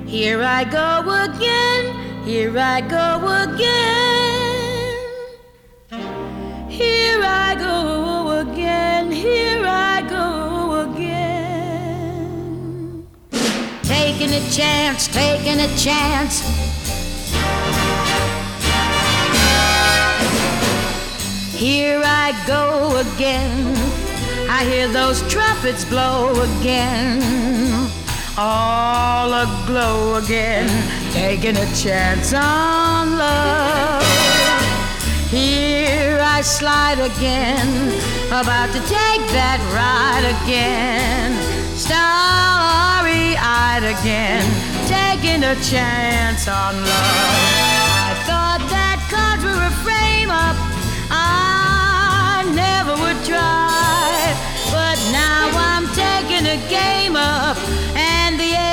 Here I go again, here I go again. Here I go again, here I go again. Taking a chance, taking a chance. Here I go again. I hear those trumpets blow again. All aglow again. Taking a chance on love. Here I slide again. About to take that ride again. Starry-eyed again. Taking a chance on love. I thought that cards were a frame-up I never would try, but now I'm taking a game up, and the